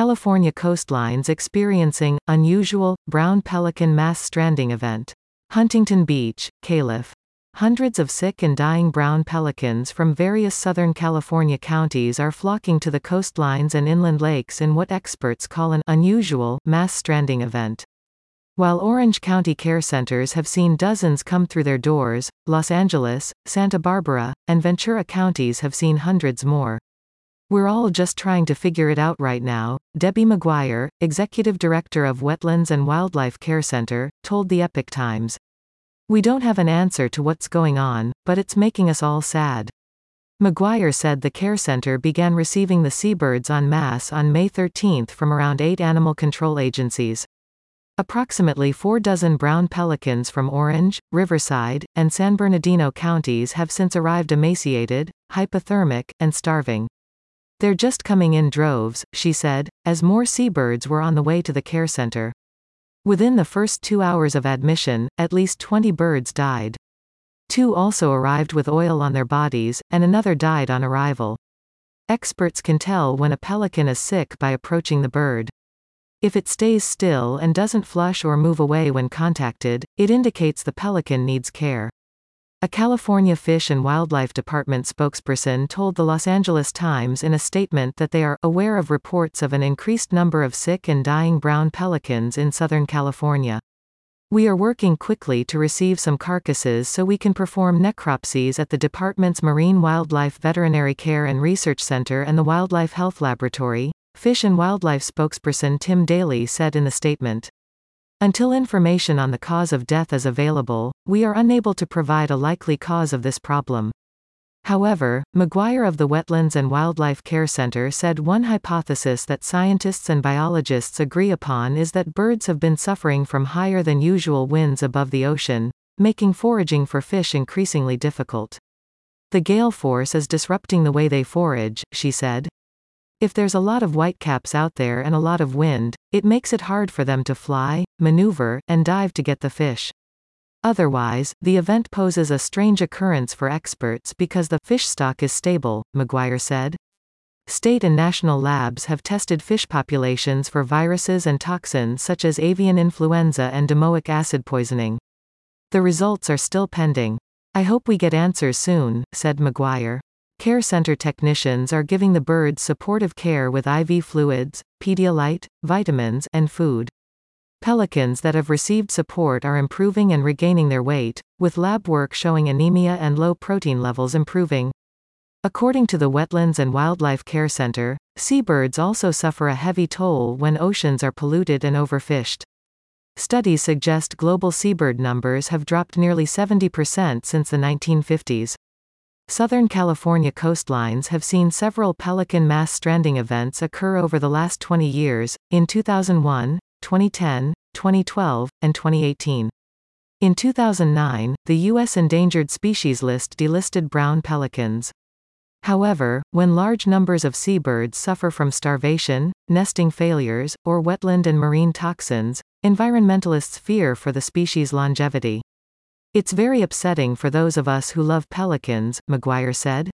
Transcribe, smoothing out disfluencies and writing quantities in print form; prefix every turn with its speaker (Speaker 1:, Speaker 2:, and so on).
Speaker 1: California coastlines experiencing unusual brown pelican mass stranding event. Huntington Beach, Calif. Hundreds of sick and dying brown pelicans from various Southern California counties are flocking to the coastlines and inland lakes in what experts call an unusual mass stranding event. While Orange County care centers have seen dozens come through their doors, Los Angeles, Santa Barbara, and Ventura counties have seen hundreds more. "We're all just trying to figure it out right now," Debbie McGuire, executive director of Wetlands and Wildlife Care Center, told the Epoch Times. "We don't have an answer to what's going on, but it's making us all sad." McGuire said the care center began receiving the seabirds en masse on May 13 from around 8 animal control agencies. Approximately 4 dozen brown pelicans from Orange, Riverside, and San Bernardino counties have since arrived emaciated, hypothermic, and starving. "They're just coming in droves," she said, as more seabirds were on the way to the care center. Within the first 2 hours of admission, at least 20 birds died. 2 also arrived with oil on their bodies, and another died on arrival. Experts can tell when a pelican is sick by approaching the bird. If it stays still and doesn't flush or move away when contacted, it indicates the pelican needs care. A California Fish and Wildlife Department spokesperson told the Los Angeles Times in a statement that they are aware of reports of an increased number of sick and dying brown pelicans in Southern California. "We are working quickly to receive some carcasses so we can perform necropsies at the department's Marine Wildlife Veterinary Care and Research Center and the Wildlife Health Laboratory," Fish and Wildlife spokesperson Tim Daly said in the statement. "Until information on the cause of death is available, we are unable to provide a likely cause of this problem." However, McGuire of the Wetlands and Wildlife Care Center said one hypothesis that scientists and biologists agree upon is that birds have been suffering from higher than usual winds above the ocean, making foraging for fish increasingly difficult. "The gale force is disrupting the way they forage," she said. "If there's a lot of whitecaps out there and a lot of wind, it makes it hard for them to fly, maneuver, and dive to get the fish. Otherwise, the event poses a strange occurrence for experts because the fish stock is stable," McGuire said. State and national labs have tested fish populations for viruses and toxins such as avian influenza and domoic acid poisoning. "The results are still pending. I hope we get answers soon," said McGuire. Care center technicians are giving the birds supportive care with IV fluids, Pedialyte, vitamins, and food. Pelicans that have received support are improving and regaining their weight, with lab work showing anemia and low protein levels improving. According to the Wetlands and Wildlife Care Center, seabirds also suffer a heavy toll when oceans are polluted and overfished. Studies suggest global seabird numbers have dropped nearly 70% since the 1950s. Southern California coastlines have seen several pelican mass stranding events occur over the last 20 years, in 2001, 2010, 2012, and 2018. In 2009, the U.S. endangered species list delisted brown pelicans. However, when large numbers of seabirds suffer from starvation, nesting failures, or wetland and marine toxins, environmentalists fear for the species' longevity. "It's very upsetting for those of us who love pelicans," McGuire said.